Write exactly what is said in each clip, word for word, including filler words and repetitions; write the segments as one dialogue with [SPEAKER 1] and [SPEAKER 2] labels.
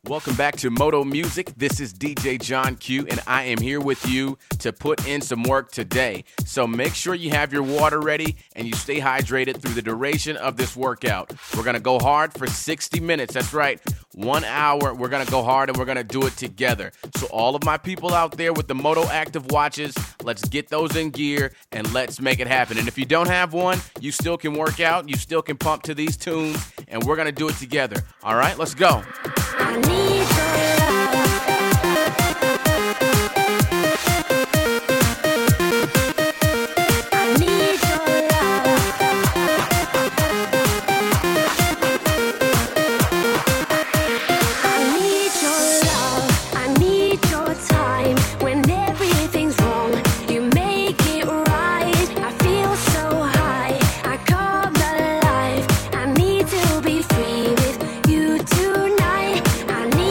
[SPEAKER 1] Welcome back to Moto Music. This is D J John Q, and I am here with you to put in some work today. So make sure you have your water ready and you stay hydrated through the duration of this workout. We're going to go hard for sixty minutes. That's right. One hour. We're going to go hard and we're going to do it together. So all of my people out there with the Moto Active watches, let's get those in gear and let's make it happen. And if you don't have one, you still can work out. You still can pump to these tunes, and we're going to do it together. All right, let's go.
[SPEAKER 2] I need your love. I need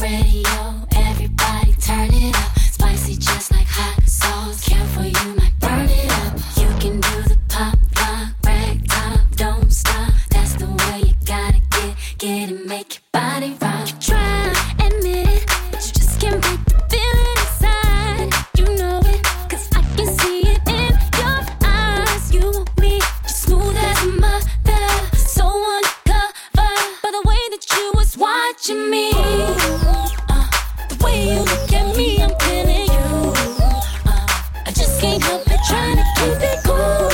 [SPEAKER 2] radio. Everybody turn it up. Spicy just like hot sauce. Careful, you might burn it up. You can do the pop, rock, rag, top, don't stop. That's the way you gotta get, get it, make your body rock. You try, admit it, but you just can't break the feeling inside. You know it, cause I can see it in your eyes. You want me, just smooth as a mother, so undercover. By the way that you was watching me, uh, the way you look at me, I'm feeling you. Uh, I just can't help it, trying to keep it cool.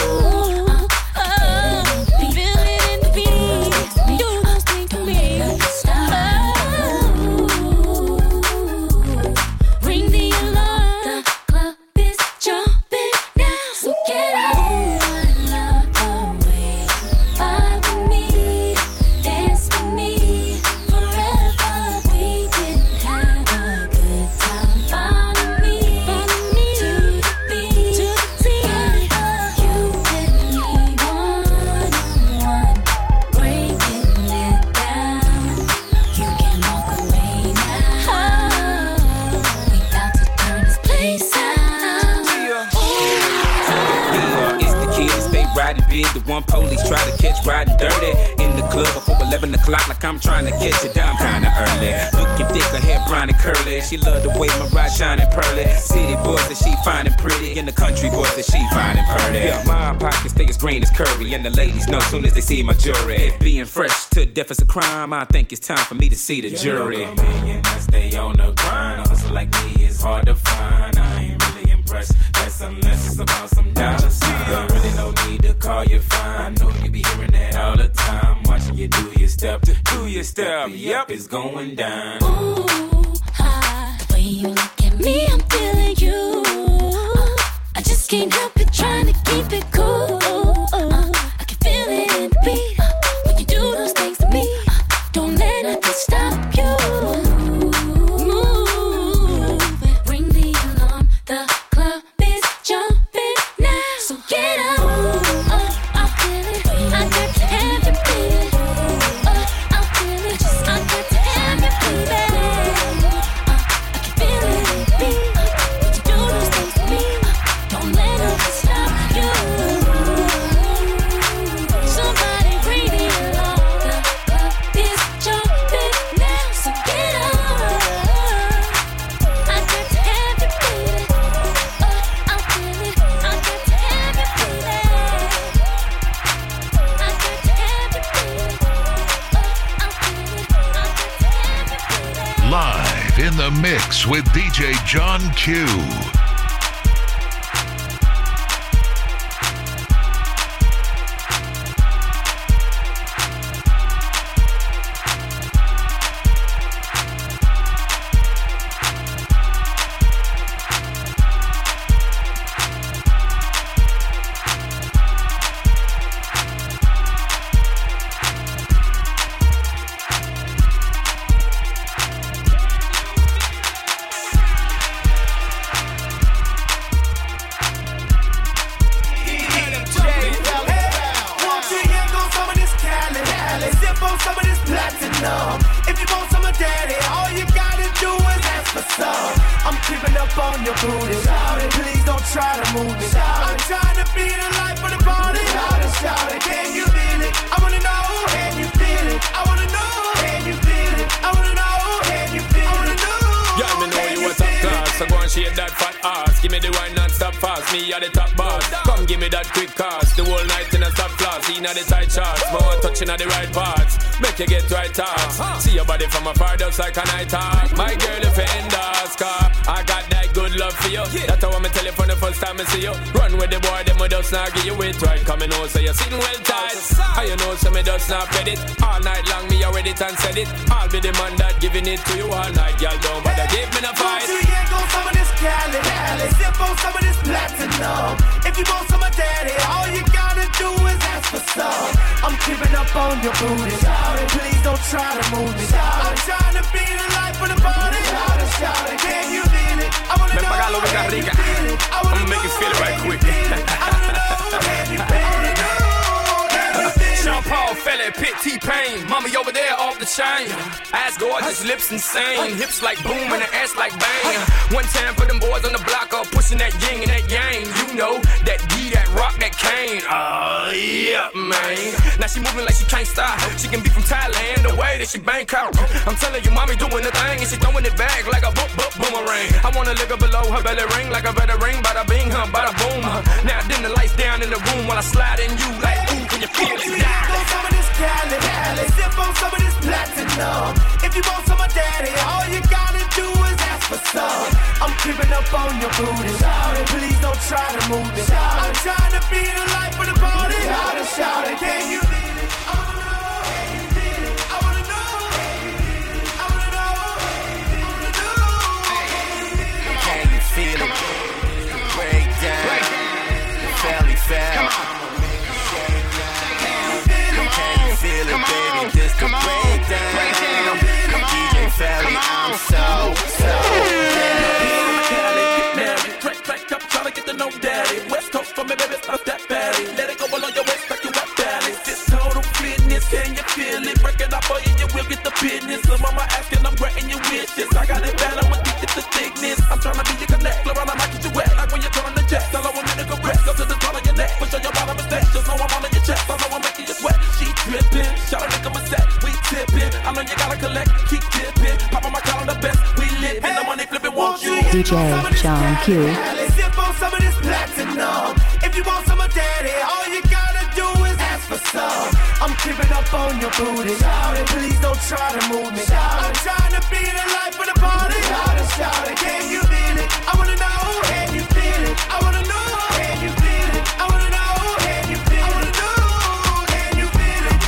[SPEAKER 3] The one police try to catch riding dirty in the club before eleven o'clock, like I'm trying to catch it down kinda early. Looking thick, her hair brown and curly. She love the way my ride shining pearly. City boys that she fine and pretty, and the country boys that she fine and pretty. Yeah, my pockets stay as green as curry, and the ladies know soon as they see my jewelry. If being fresh to death is a crime, I think it's time for me to see the jury. I stay on the grind. A hustle like me is hard to find. I ain't really impressed. That's unless it's about some dollar signs. There really no need to call you fine. Know you be hearing that all the time. Watching you do your step, do your step. Yep, it's going down.
[SPEAKER 2] Ooh, ah, the way you look at me, I'm feeling you. Uh, I just can't help it, trying to keep it cool. Uh, I can feel it in the beat uh, when you do those things to me. Uh, don't let nothing stop you. Move it, ring the alarm. The club is jumping now, so get up.
[SPEAKER 4] In the mix with D J John Q.
[SPEAKER 5] At the right parts, make you get right thoughts. Uh-huh. See your body from afar, just like a night hawk. My girl, if you in the Oscar, I got that good love for you. Yeah. That's how I'ma tell you from the first time I see you. Run with the boy, them we just not give you it right. Coming on, so you're sitting well tight. And you know, so me just not fed it. All night long, me already it and said it. I'll be the man that giving it to you all night, y'all. Don't bother give me no fight.
[SPEAKER 6] Two years go some of this Cali, Cali. Sip on some of this platinum. If you want some of daddy, all you gotta do is ask for some. I'm keeping up on your booty, shout it. Please don't try to move me, shout it. I'm trying to be the life of the party, shout it, shout it. Can you feel it? I wanna know, can you feel it? I wanna
[SPEAKER 5] make it feel it right quick.
[SPEAKER 6] I wanna know, can you feel it?
[SPEAKER 5] Sean Paul, Fella, Pit, T-Pain. Mommy over there off the chain. Eyes go gorgeous, lips insane. Hips like boom and the ass like bang. One time for them boys on the block up, pushing that yin and that yang. You know, that D, that rock, that cane. Oh, yeah, man. Now she moving like she can't stop. She can be from Thailand, the way that she Bangkok. I'm telling you, mommy doing the thing, and she throwing it back like a boop, boop, boomerang. I wanna lick her below her belly ring, like a better ring, bada bing, huh, bada boom. Now dim the lights down in the room while I slide in you like, ooh, can you feel it?
[SPEAKER 6] Sip on some of this Cali, Cali. Sip on some of this platinum. If you want some of daddy, all you gotta do is ask for some. I'm creeping up on your booty. Shout it, please don't try to move it. Shout I'm trying to be the life of the party. Shout it, shout it, can you feel it? I wanna know, can you feel it? I wanna know, can you feel it? I wanna know, can you feel it?
[SPEAKER 5] Can you feel it? Break down, fairly fair. Can you feel it, baby? This the breakdown. D J Fally, I'm so, so
[SPEAKER 7] married. Crack, crack up, tryna get to know daddy. West Coast for me, baby, stop that fatty. Let it go all on your waist like you got balance. This total fitness, can you feel it? Break it up for you, you will get the business. So mama asking, I'm granting your wishes. I got it bad, I'm addicted to thickness. I'm tryna be your connect, around I might get you wet. Like when you're turning the jet, tell her one minute correct. Go to the top of your neck, push on your bottom mistake. Just know I'm on your chest, I know I'm making you sweat. She dripping, shout a nigga my set, we tipping. I know you gotta collect, keep tipping. Pop on my calendar best, we live in the money flipping, won't you?
[SPEAKER 8] D J John Q.
[SPEAKER 6] Sip on some of this platinum. If you want some of daddy, all you gotta do is ask for some. I'm creeping up on your booty. Shout it, please don't try to move me. Shout I'm trying to be the life of the party. Shout it, shout it, can you feel it? I wanna know, can you feel it? I wanna know, can you feel it? I wanna know, can you feel it? I wanna know, can you feel it?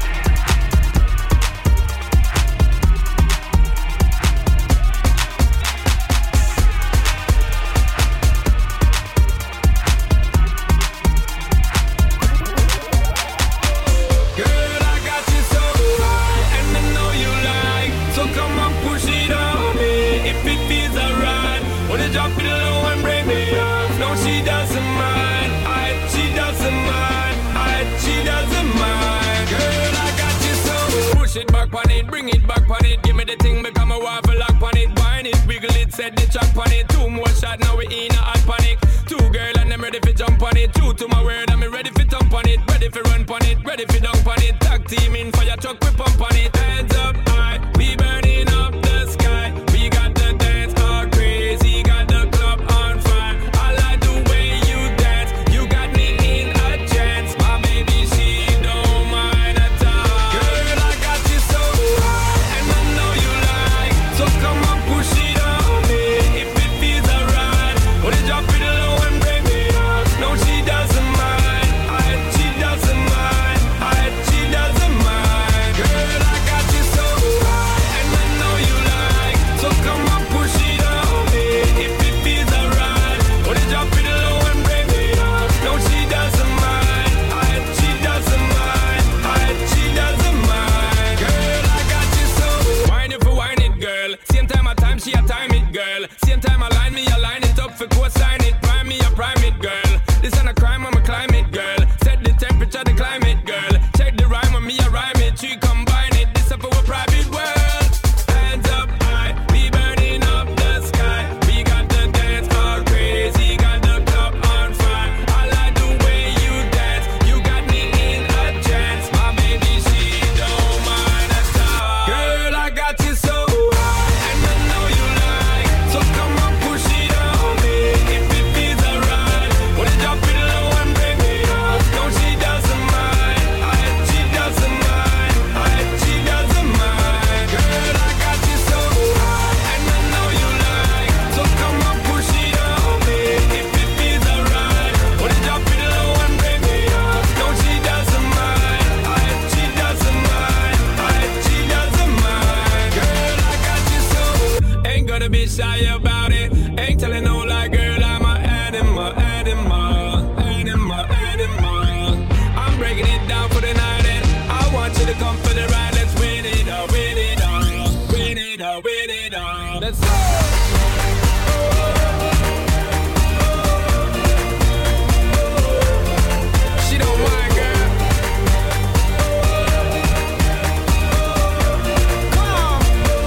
[SPEAKER 5] Girl, I got you so high, and I know you like. So come on, push it on me. If it feels alright, wanna drop it low and break me off. No, she doesn't mind. I, she doesn't mind. I, she doesn't mind. Girl, I got you so. Push it back on it, bring it back on it. Give me the thing, become a waffle lock on it. Wine it, wiggle it, set the track on it. Two more shots, now we in a hot panic. Two girl and I'm ready for jump on it. True to my word, I'm ready for jump on it. Ready for run on it, ready for dunk on it. Tag team in fire truck, we pump on it. Hands up high, we burning up the sky. We got the dance all crazy, got the club on fire. I like the way you dance, you got me in a trance. My baby, she don't mind at all. Girl, I got you so high, and I know you like. So come on, push it on me. If it feels alright, wanna drop it low and break me off. No, she doesn't mind. I, she doesn't mind. I, she doesn't mind. Girl, I got you so high, and I know you like. So come on, push it on me. If it feels alright, wanna drop it low and break me off. No, she doesn't mind. I, she doesn't mind. I, she doesn't mind. Girl, I got you so. Wine it for wine it, girl. Same time I time, she a time it, girl. Same time I line me, I line it up for co-sign it. Prime me, I prime it, girl. This ain't a crime, I'm a climate, girl. Set the temperature, the climate, girl. Check the rhyme on me, I rhyme it. She combine it, this up for a private world. Hands up high, we burning up the sky. We got the dance all crazy, got the club on fire. I like the way you dance, you got me in a trance. My baby, she don't mind at all. Girl, I got you so high, and I know you like. So come on, push it on me. If it feels alright, wanna drop it low and break me off. No, she doesn't mind. I, she doesn't mind. I, she doesn't mind. Girl, I got you so high, and I know you like. So come on, push it on me. If it feels alright, wanna drop it low and break me off. No, she doesn't mind. I, she doesn't mind. I, she doesn't mind. Girl, I got you so. Ain't gonna be shy about it. Ain't telling no lie, girl, I'm a animal, animal, animal, animal. I'm breaking it down for the night, and I want you to come for the ride. Let's win it all, win it all, win it all, win it all. Let's go. She don't mind, girl. Come on.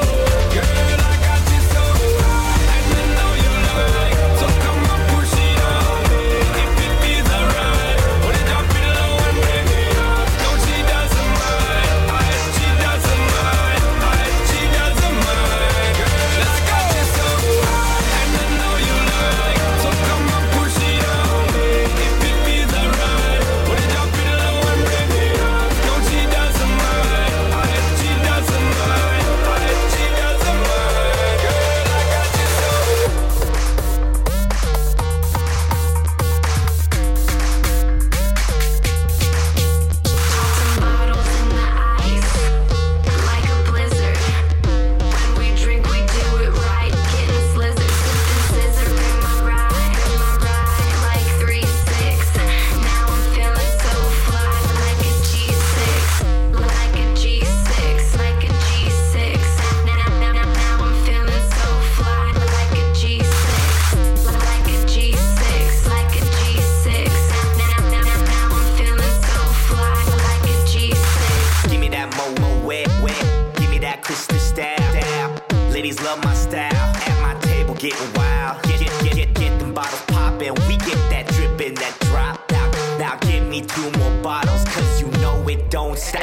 [SPEAKER 9] love my style. At my table getting wild. Get, get, get, get, get them bottles poppin'. We get that drippin', that drop. Now, now give me two more bottles, cause you know it don't stop.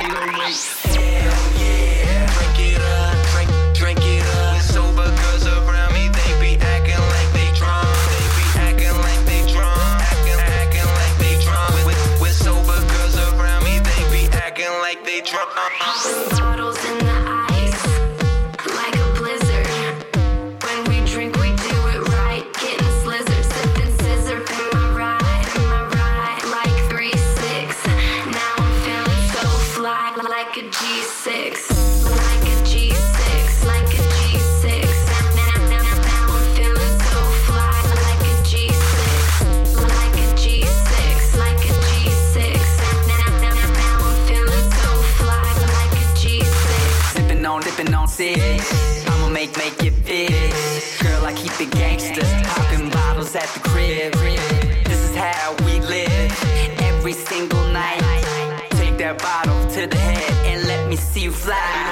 [SPEAKER 9] Hell yeah, drink it up, drink, drink it up. Sober girls around me, they be acting like they drunk. They be acting like they drunk, acting, acting like they drunk. With, with sober girls around me, they be acting like they drunk.
[SPEAKER 2] Bottles in the ice, like a blizzard. When we drink, we do it right. Getting slizzard, sipping scissor. In my ride, in my ride, like three six. Now I'm feeling so fly, like a G six, like a G six, like a G six. Now, now, now, now I'm feeling so fly, like a G six, like a G six, like a G six. Now, now, now, now I'm feeling so fly, like a G six.
[SPEAKER 9] Sippin' on, dippin' on six. I'ma make, make it fit. Girl, I keep it gangsta. Poppin' bottles at the crib. This is how we live. Every single night. Take that bottle to the head and let me see you fly.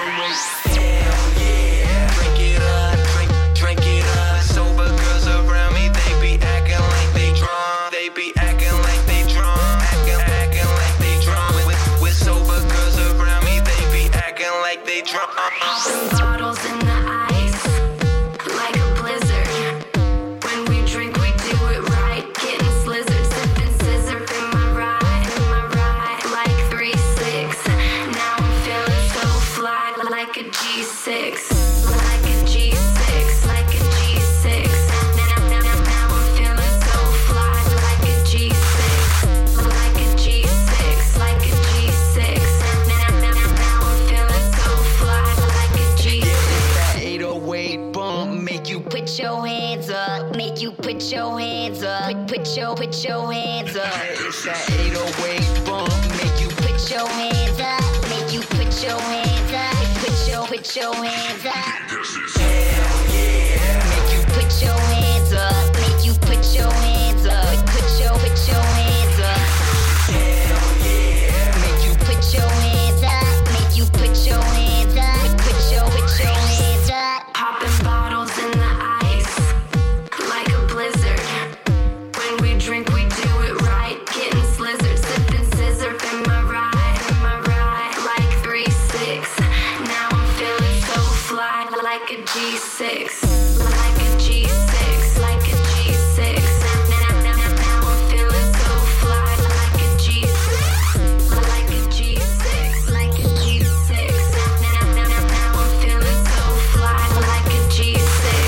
[SPEAKER 9] Hell yeah. Drink it up, drink, drink it up. Sober girls around me, they be acting like they drunk. They be acting like they drunk. Acting, acting like they drunk. With, with sober girls around me, they be acting like they drunk.
[SPEAKER 2] Bottles in the ice, like a blizzard. When we drink, we do it right. Getting slizzard, sipping scissor. In my ride, in my ride, like three six. Now I'm feeling so fly, like a G six, like a G six, like a G six. Now, now, now, now I'm feeling so fly, like a G six, like a G six, like a G six. Now, now, now, now I'm feeling so fly, like a G six.
[SPEAKER 9] That eight oh eight bump make you
[SPEAKER 2] Put your hands up, make you put your hands up. Put, put your, put your hands up.
[SPEAKER 9] It's that eight oh eight bump make you
[SPEAKER 2] Put your hands up, make you put your hands up. Put your, put your hands up.
[SPEAKER 9] hell yeah.
[SPEAKER 2] Make you put your hands up, make you put your hands up. Put your, put your hands up.
[SPEAKER 9] Hell yeah.
[SPEAKER 2] Make you put your hands up, make you put your hands up. Put your, put your hands up. Popping bottles in the ice, like a blizzard. When we drink, we do it right. Getting slizzard, sipping scissor. In my ride, in my ride, like three six. Now I'm feeling so fly, like a G six, like a G six, like a G six. Now, now, now, now I'm feeling so fly, like a G six, like a G six, like a G six. Now, now, now, now I'm feeling so fly, like a G six.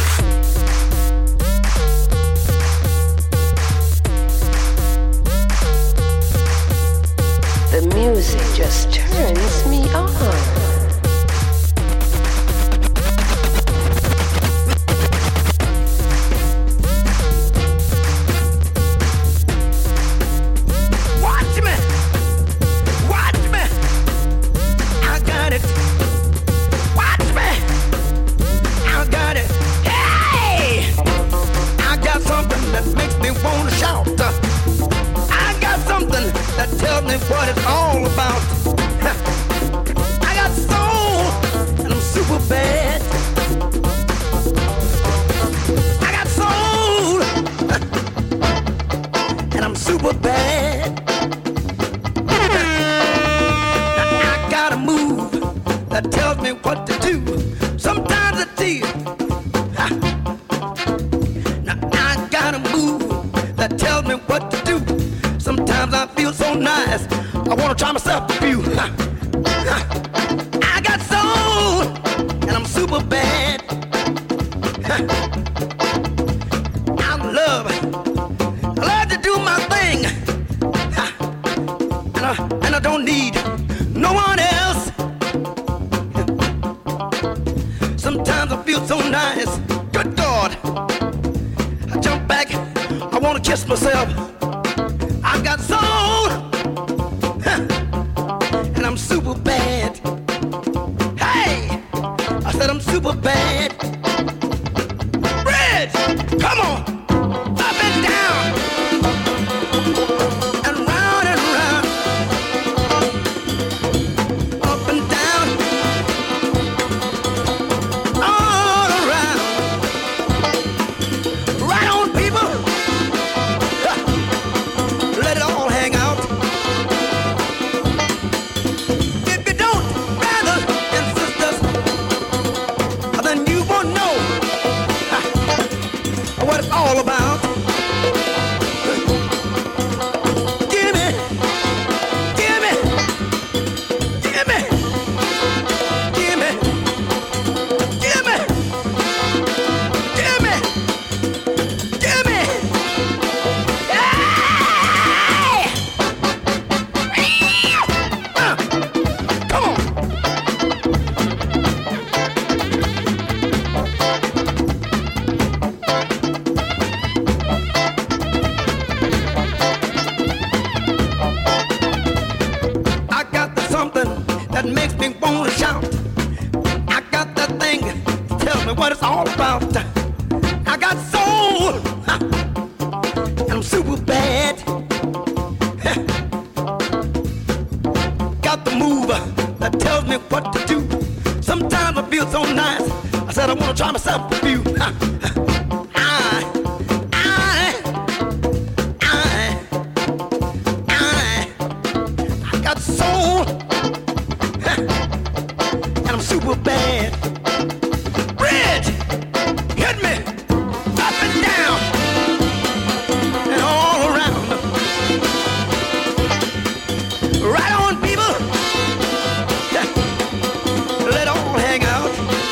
[SPEAKER 10] The music just turns me on.
[SPEAKER 6] Watch me, watch me. I got it. Watch me, I got it. Hey, I got something that makes me wanna shout. I got something that tells me what it's all about. I got soul and I'm super bad. I got soul and I'm super bad. I got a move that tells me what to do. Sometimes it's easy. Now I got a move that tells me what to do. Sometimes I feel so nice, I wanna try myself a few. I got soul and I'm super bad. I love, I love to do my thing. And I, and I don't need no one else. Sometimes I feel so nice, good God. I jump back, I wanna kiss myself. I got soul, and I'm super bad. Hey, I said I'm super bad. Bridge, come on, up and down, and round and round, up and down, all around. about. I got soul, and I'm super bad. Got the move that tells me what to do. Sometimes I feel so nice, I said I want to try myself a few. I, I, I, I, I got soul, and I'm super bad. Bridge, hit me, up and down, and all around. Right on, people. Let all hang out.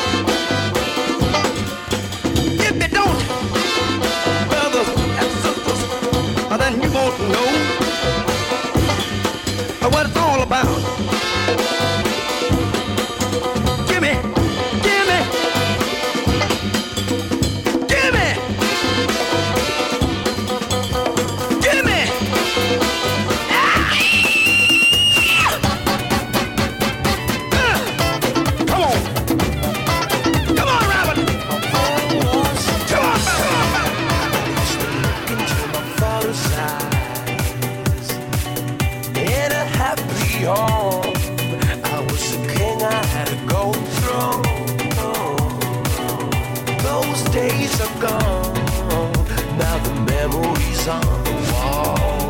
[SPEAKER 6] If you don't, brothers and sisters, then you won't know what it's all about. Gimme, gimme, gimme, gimme. Ah! Come on. Come on, Robert. Come on,
[SPEAKER 7] Into my father's eyes. In a happy home, I was a king I had to go through. Those days are gone. Now the memories on the wall.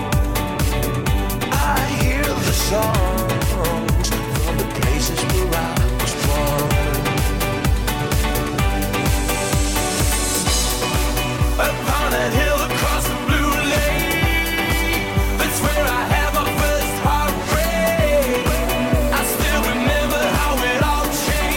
[SPEAKER 7] I hear the songs from the places where I was born. Upon that hill across the blue lake, that's where I had my first heartbreak. I still remember how it all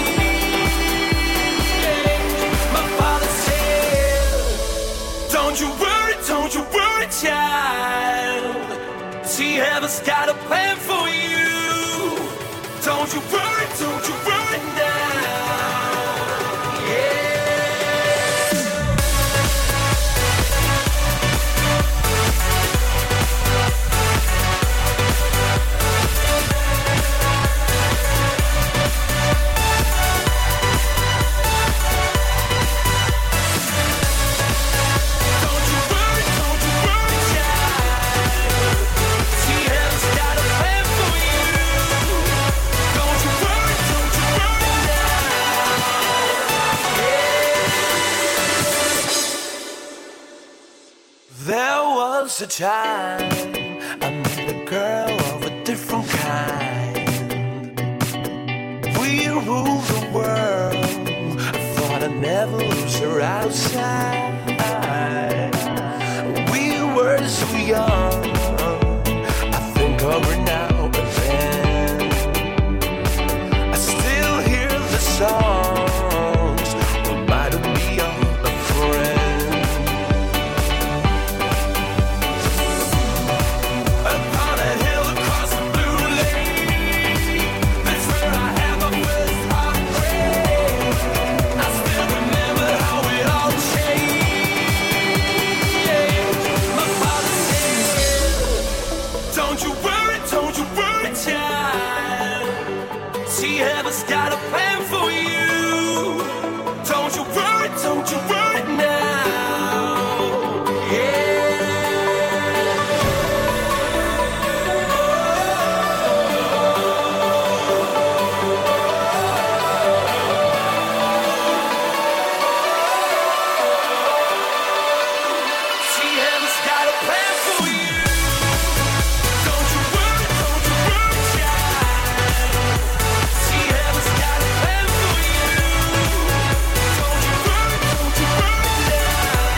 [SPEAKER 7] changed. My father said, don't you worry, don't you worry, child. See, heaven's got a plan for you. Don't you worry, don't you worry now. Yeah. Don't you worry, don't you worry, child. See, heaven's got a plan for you. Don't you worry, don't you worry now. There was a time I met a girl of a different kind. We ruled the world. I thought I'd never lose her outside. We were so young. I think of her now and then. I still hear the songs reminding me of a friend. Upon a hill across the blue lake, that's where I had my first heartbreak. I still remember how it all changed. My father said, don't you worry, don't you worry, child. See, heaven's got a plan for you. Don't you worry, don't you worry now. Yeah. See, heaven's got a plan for you. Don't you worry, don't you worry, child. See, heaven's got a plan for you. Don't you worry, don't you worry now.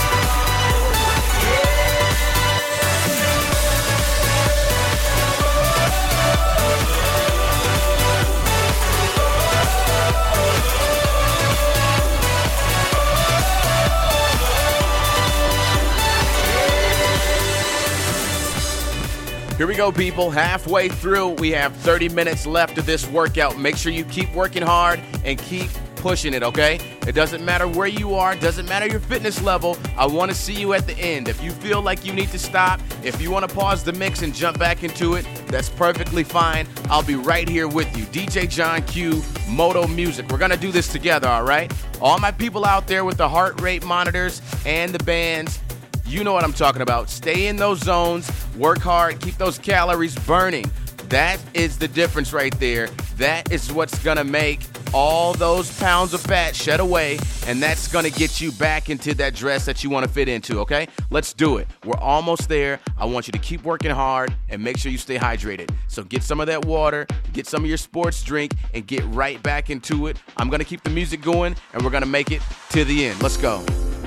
[SPEAKER 1] Here we go, people. Halfway through, we have thirty minutes left of this workout. Make sure you keep working hard and keep pushing it, okay? It doesn't matter where you are, doesn't matter your fitness level. I want to see you at the end. If you feel like you need to stop, if you want to pause the mix and jump back into it, that's perfectly fine. I'll be right here with you. D J John Q, Moto Music. We're going to do this together, all right? All my people out there with the heart rate monitors and the bands, you know what I'm talking about. Stay in those zones, work hard, keep those calories burning. That is the difference right there. That is what's going to make all those pounds of fat shed away, and that's going to get you back into that dress that you want to fit into, okay? Let's do it. We're almost there. I want you to keep working hard and make sure you stay hydrated. So get some of that water, get some of your sports drink, and get right back into it. I'm going to keep the music going, and we're going to make it to the end. Let's go.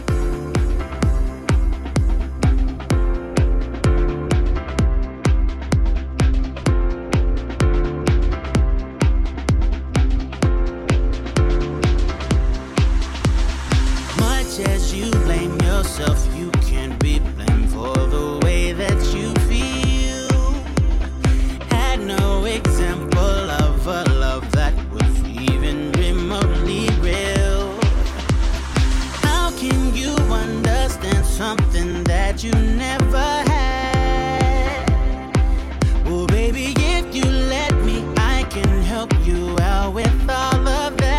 [SPEAKER 11] You can't be blamed for the way that you feel. Had no example of a love that was even remotely real. How can you understand something that you never had? Oh baby, if you let me, I can help you out with all of that.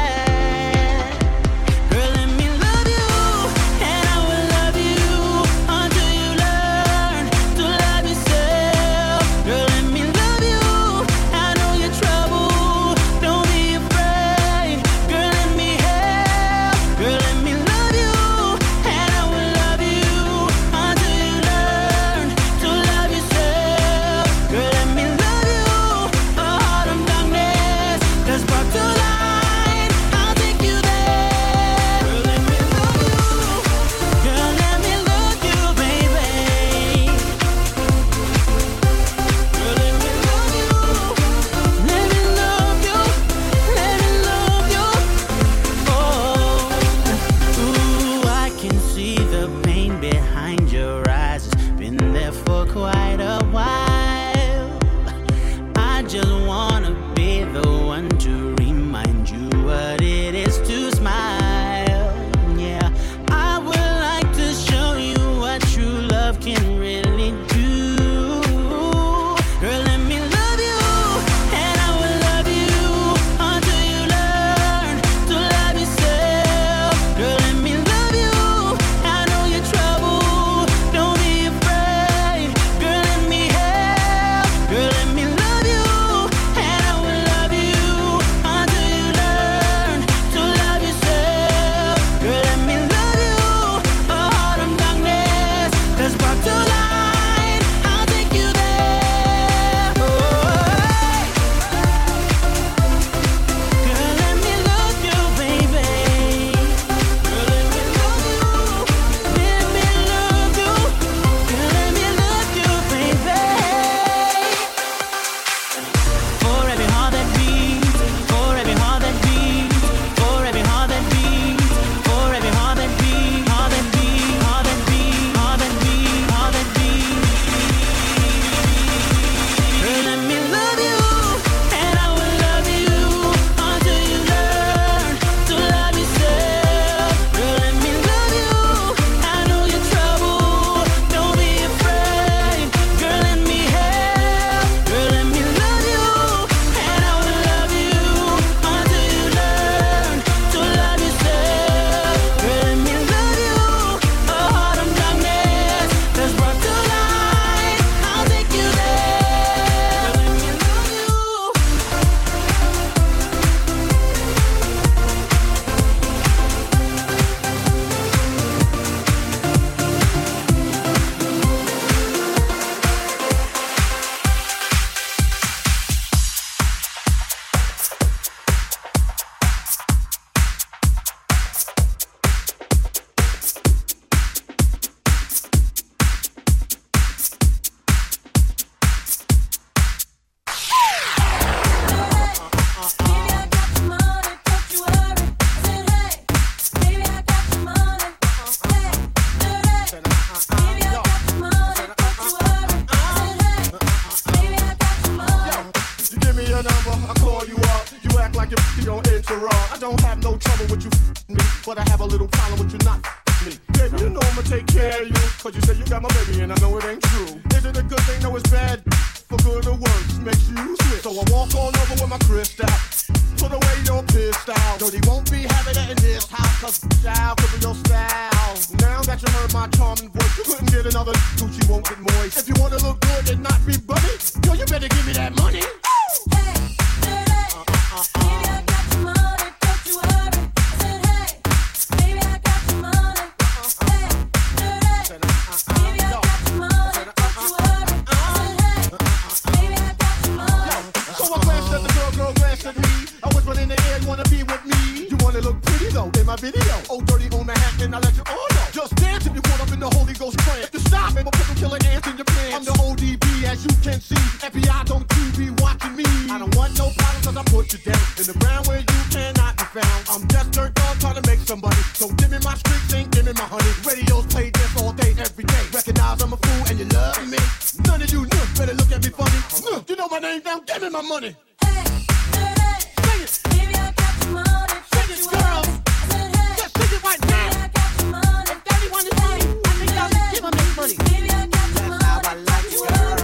[SPEAKER 12] but I have a little problem with you not me. Baby, you know I'ma take care of you, cause you say you got my baby and I know it ain't true. Is it a good thing? No, it's bad. for good or worse, makes you switch. So I walk on over with my crystal. Put away your pistol. Dirty won't be having that in this house, cause child, cripple your style. Now that you heard my charming voice, you couldn't get another Gucci won't get moist. If you wanna look good and not be bummy, yo, you better give me that money.
[SPEAKER 2] Hey, hey, uh, uh, uh, baby, I got your money, don't you worry. I said, hey, baby, I got your money. Hey, hey, baby, I got your money, don't you worry. I said, hey, baby, I got your money.
[SPEAKER 12] So I glanced at the girl, girl glanced at me. I whispered in the air, you wanna be with me? You wanna look pretty though in my video. Oh, dirty on the hat, and I let you all know. Just dance if you caught up in the Holy Ghost trance. If you stop, baby, put some killer ants in your pants. I'm the O D B, as you can see. F B I don't you be watching me. I don't want no problems, cause I put you down in the ground where you cannot be found. I'm just turned on trying to make some money. So give me my street thing, give me my honey. Radios play this all day, every day. Recognize I'm a fool and you love me. None of you know, better look at me funny. No, you know my name now, give me my money.
[SPEAKER 2] Hey, hey, hey,
[SPEAKER 12] sing it.
[SPEAKER 2] Baby, I got your money.
[SPEAKER 12] Sing it, girl.
[SPEAKER 2] I said, hey,
[SPEAKER 12] just sing it right now.
[SPEAKER 2] Baby, I got your money.
[SPEAKER 12] If Daddy wants his money, I think y'all should give him his money.
[SPEAKER 2] Baby, I got your money.
[SPEAKER 12] That's how I like it, girl.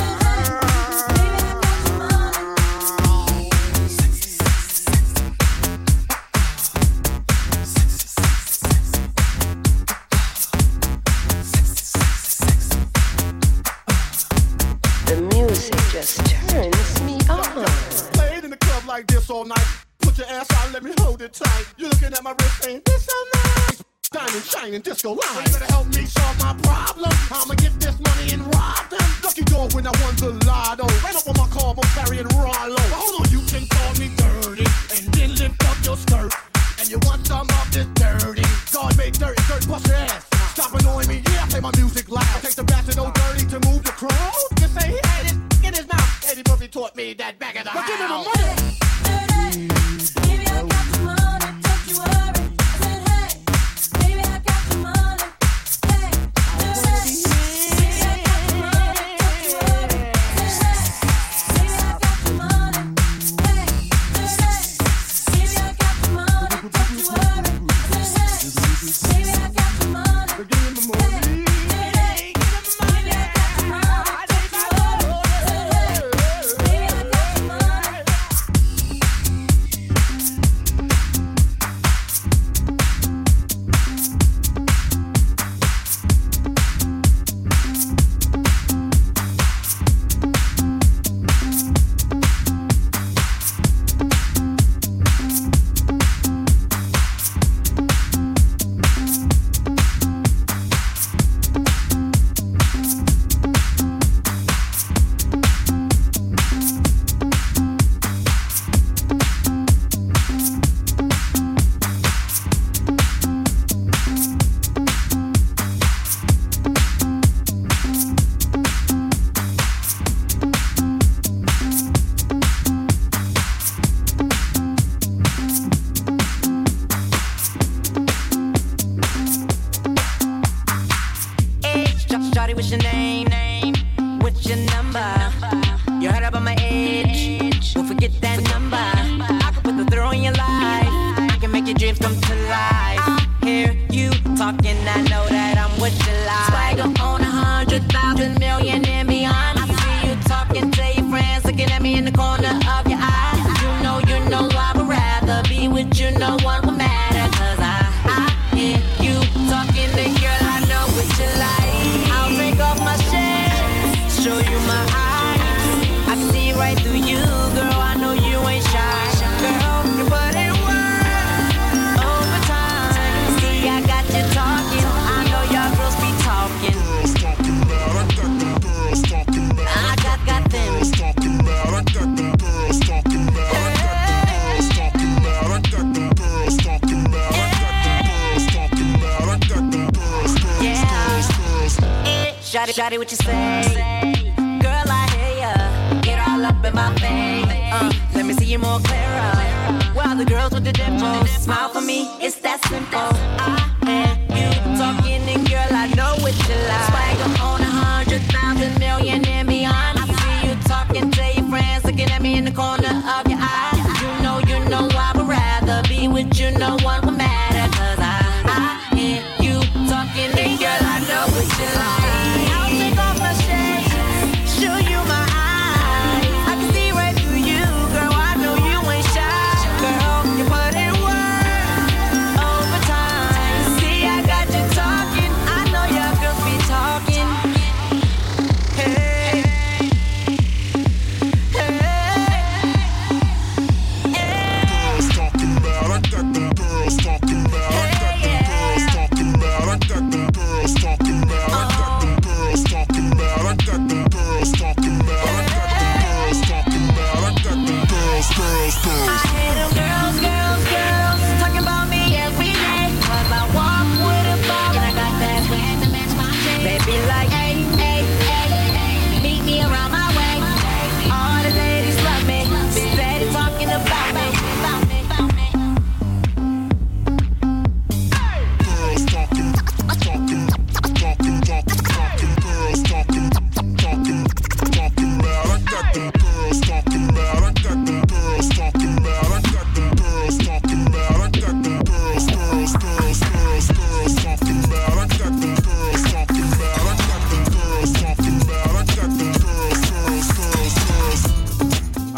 [SPEAKER 10] Just turns me on.
[SPEAKER 12] Played in the club like this all night. Put your ass out, let me hold it tight. You're looking at my wrist saying, this so nice. Diamond shining disco line. You better help me solve my problem. I'ma get this money and rob them. Lucky dog when I won the lotto. Right up on my car, I'm carrying Rollo. Hold on, you can call me dirty and then lift up your skirt. And you want some of this dirty. God made dirty, dirt, bust your ass. Stop annoying me, yeah, I play my music loud. Take the bastard old dirty to move the crowd. Just say he had it in his mouth. Eddie Murphy taught me that back of the house. Give me my money.
[SPEAKER 2] Hey, baby, I got your money, don't you worry. I said, hey, baby, I got your money. Hey, hey, baby, I got your money, don't you worry. I said, hey, baby, I got your money. Hey, hey, baby, I got your money, don't you worry. I said, hey, baby, I got your money.
[SPEAKER 12] Give me my money.
[SPEAKER 13] Shawty, what you say? Girl, I hear ya. Get all up in my face. Uh, let me see you more clearer. While the girls with the dimples smile for me, it's that simple. I hear you talking, and girl, I know what you like. Swagger on a hundred thousand million and beyond. I see you talking to your friends, looking at me in the corner of your eye. You know, you know, I would rather be with you. No one would matter, 'cause I, I hear you talking, and girl, I know what you like. Show you my eyes.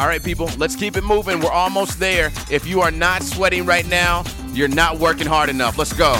[SPEAKER 1] right, people, let's keep it moving. We're almost there. If you are not sweating right now, you're not working hard enough. Let's go.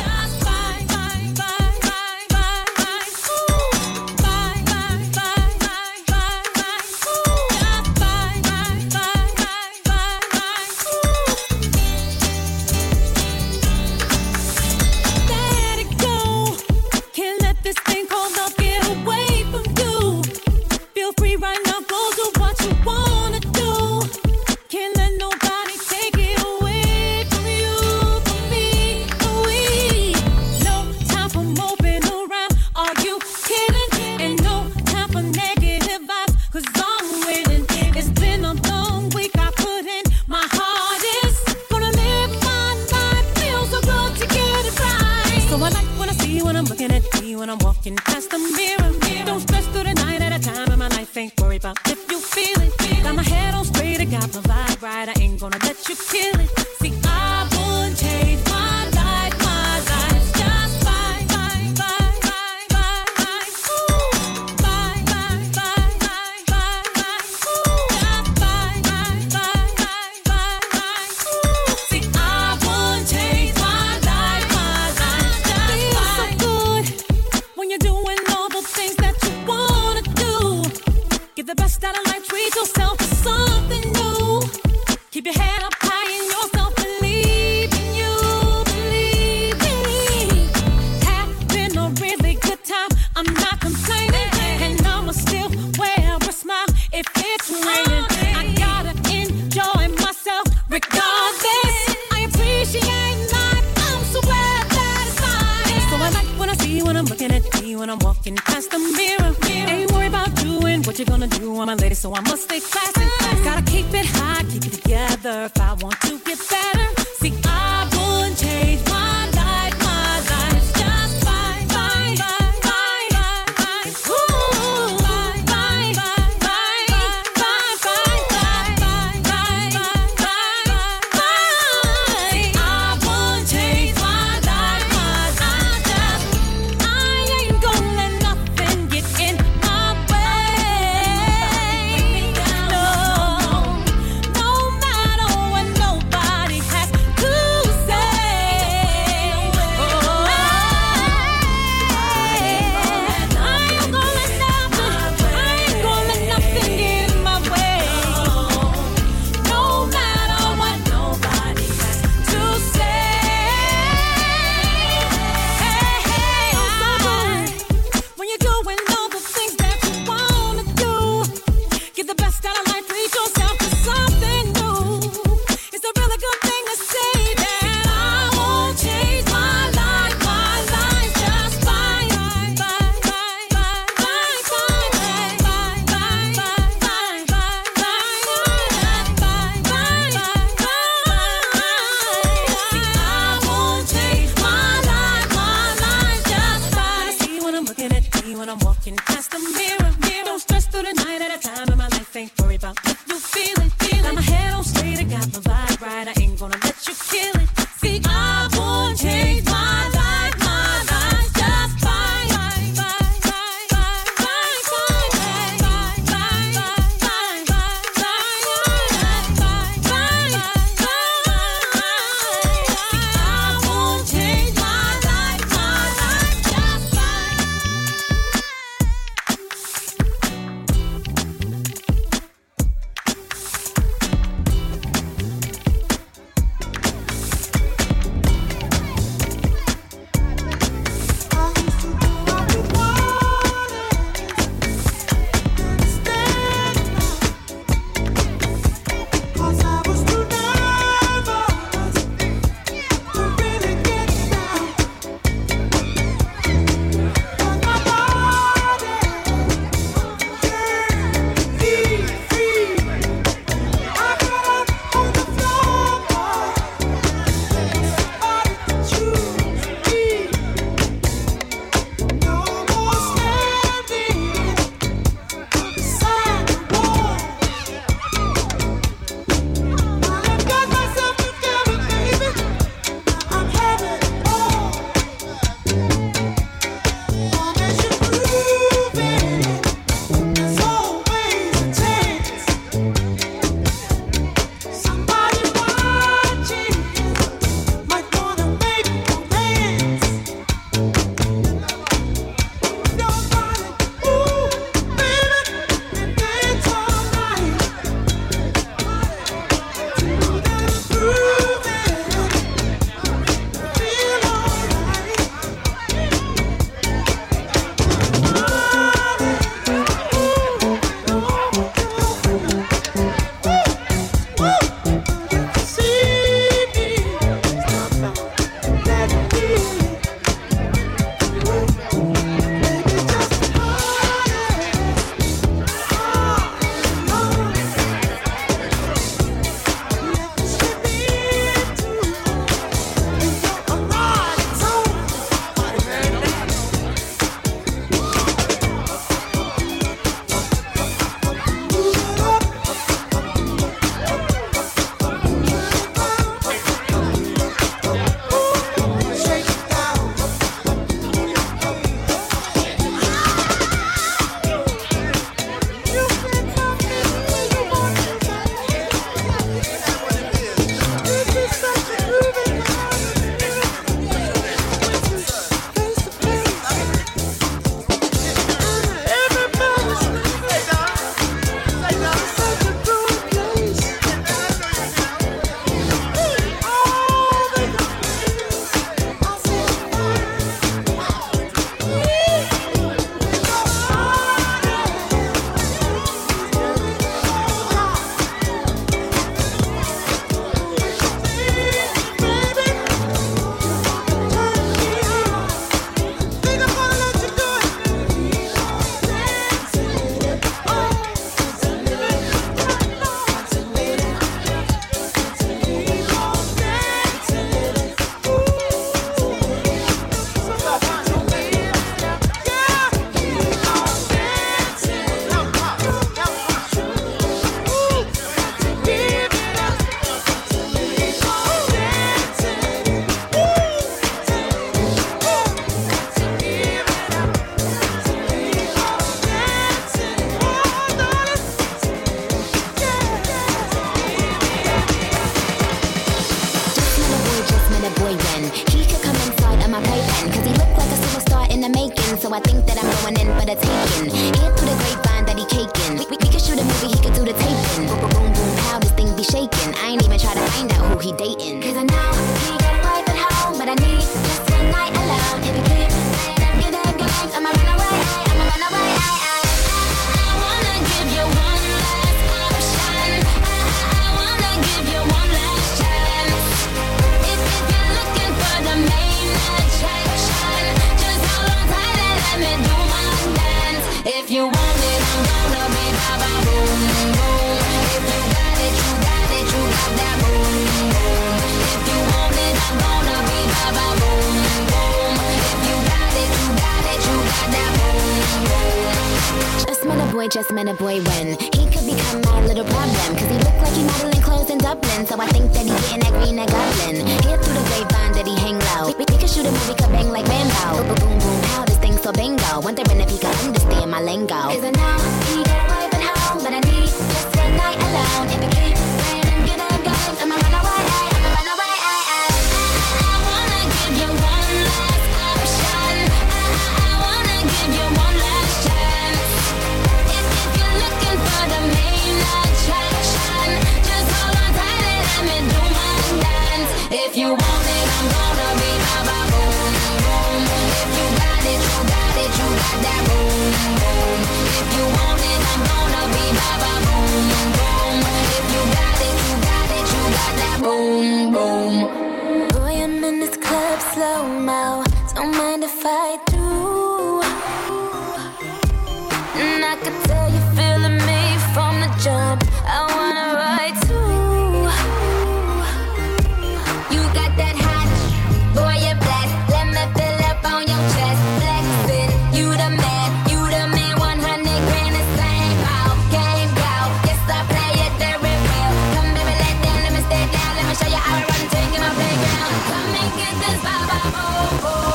[SPEAKER 14] so I think that I'm going in for the taking. Hear through the grapevine that he caking. We, we, we could shoot a movie, he could do the taping. Boom, boom, boom, boom, how this thing be shaking. I ain't even try to find out who he dating. Cause I know he got a wife at home, but I need just one night alone. If he keep saying I'm good at games, I'ma run away, I'ma run away. I, I, I wanna give you one last option. I, I wanna give you one last chance. If, if you're looking for the main attraction, just hold on tight and let me do my dance. If you want it, I'm gonna be ba-ba boom boom. If you got it, you got it, you got that boom boom. If you want it, I'm gonna be ba-ba boom boom. If you got it, you got it, you got that boom boom. Just met a boy, just met a boy when he could become my little problem. Cause he look like he modeling clothes in Dublin. So I think that he getting that green, that goblin. Hear through the grapevine that he hang low. We, we could shoot a movie, could bang like Rambo. Boom, boom, boom, how this thing so bingo. Wondering if he could understand my lingo. Cause I know he got a wife at home, but I need just one night alone. If he keep playing and get on going, I'ma run away, I'ma run away. I, I, I wanna give you one last option. I, I wanna give you one last chance. If, if you're looking for the main attraction, just hold on tight and let me do my dance. If you want it, I'm gonna be ba-ba boom boom. If you got it, you got it, you got that boom boom. If you want it, I'm gonna be ba-ba boom boom. If you got it, you got it, you got that boom boom. Boy, I'm in this club slow-mo. Don't mind if I do. And I could tell you feeling me from the jump. I wanna ride too. You got that hot, boy, you're blessed. Let me fill up on your chest. Flexin', you the man, you the man. one hundred grand is same out, game go. Yes, I play it very real. Come baby, let down, let me stay down. Let me show you how I run, take in my playground. Come and get this ba-ba boom boom.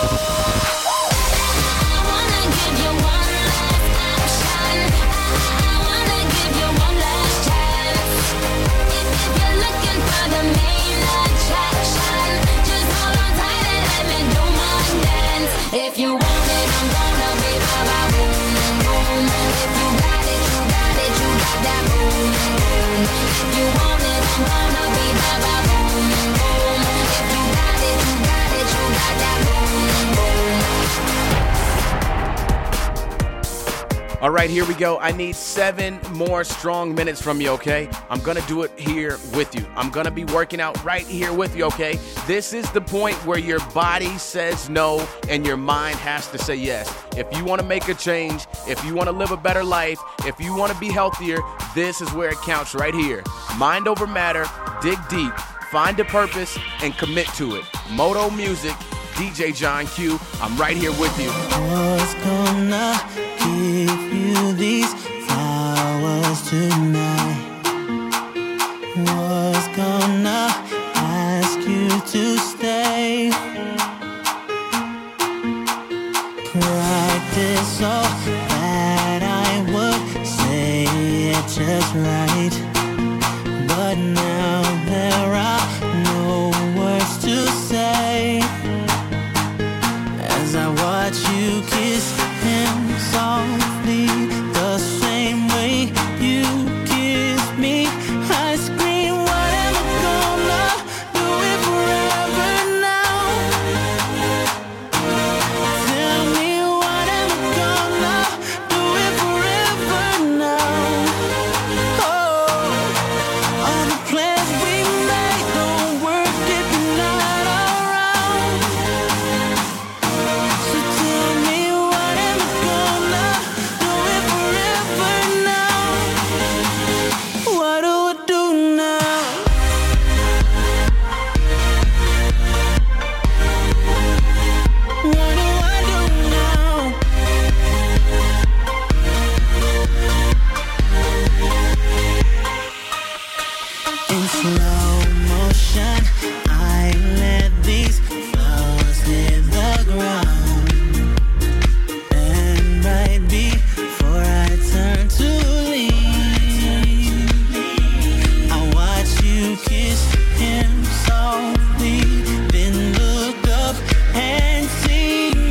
[SPEAKER 14] I wanna give you one last option. I wanna give you one last chance. If, if you're looking for the main attraction, just hold on tight and let me do my dance. If you want it, I'm gonna be ba-ba boom boom. If you got it, you got it, you got that boom boom. If you want it, I'm gonna be ba-ba boom boom. If you got it, you got it, you got that boom boom.
[SPEAKER 1] All right, here we go. I need seven more strong minutes from you, okay? I'm gonna do it here with you. I'm gonna be working out right here with you, okay? This is the point where your body says no and your mind has to say yes. If you wanna make a change, if you wanna live a better life, if you wanna be healthier, this is where it counts right here. Mind over matter, dig deep, find a purpose, and commit to it. Moto Music, D J John Q. I'm right here with you.
[SPEAKER 11] Was gonna give you these flowers tonight. Was gonna ask you to stay. Practice so that I would say it just right. But now there are no words to say. As I watch you kiss him softly, the same way you kiss me, I scream, what am I gonna do it forever now? Tell me, what am I gonna do it forever now? Oh, all the plans we made don't work if you're not around. So tell me, what am I gonna do it forever now? What do I do now? What do I do now? In slow motion, I let these flowers hit the ground. And right before I turn to leave, I watch you kiss him softly, then look up and see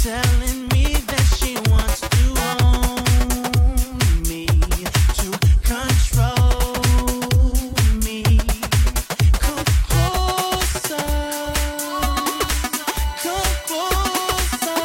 [SPEAKER 11] telling me that she wants to own me, to control me. Come closer, come closer,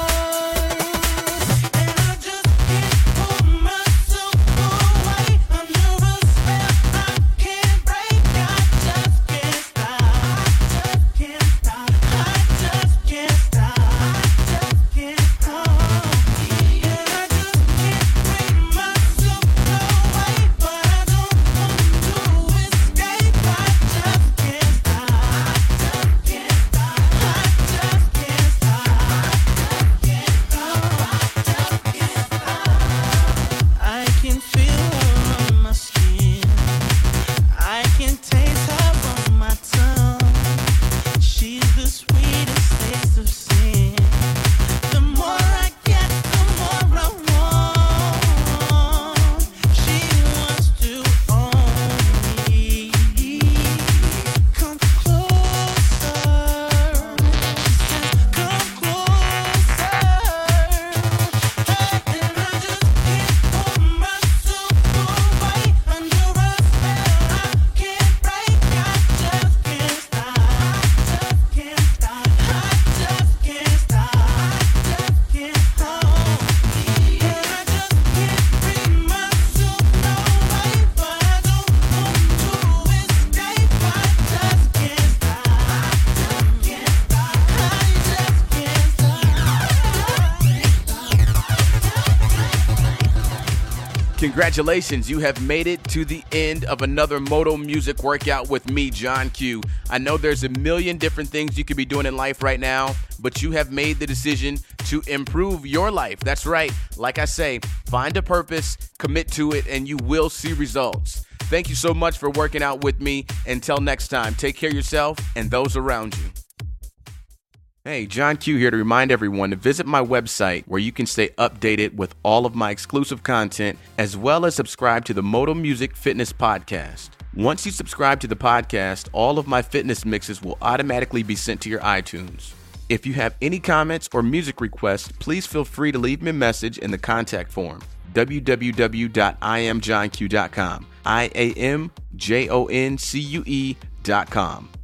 [SPEAKER 11] and I just can't pull myself away under a spell I can't break. I just can't stop, I just can't stop, I just can't stop, I just can't stop, and I just can't bring myself away, but I don't want to escape. I just can't stop, I just can't stop, I just can't stop, I just can't stop, I can feel her on my skin, I can taste her on my tongue. She's the sweetest taste of sin. The more I get, the more I want. She wants to own me. Come closer. She says, come closer. And I just can't pull myself away under a spell I can't break. I just can't stop, I just can't stop, I just can't stop, I just can't stop, and I just can't bring myself away, but I don't want to escape. I just can't stop, I just can't stop, I just can't stop.
[SPEAKER 1] Congratulations, you have made it to the end of another Moto Music workout with me, John Q. I know there's a million different things you could be doing in life right now, but you have made the decision to improve your life. That's right. Like I say, find a purpose, commit to it, and you will see results. Thank you so much for working out with me. Until next time, take care of yourself and those around you. Hey, John Q here to remind everyone to visit my website where you can stay updated with all of my exclusive content, as well as subscribe to the Moto Music Fitness Podcast. Once you subscribe to the podcast, all of my fitness mixes will automatically be sent to your iTunes. If you have any comments or music requests, please feel free to leave me a message in the contact form, w w w dot i am john q dot com, I A M J O N C U E dot com.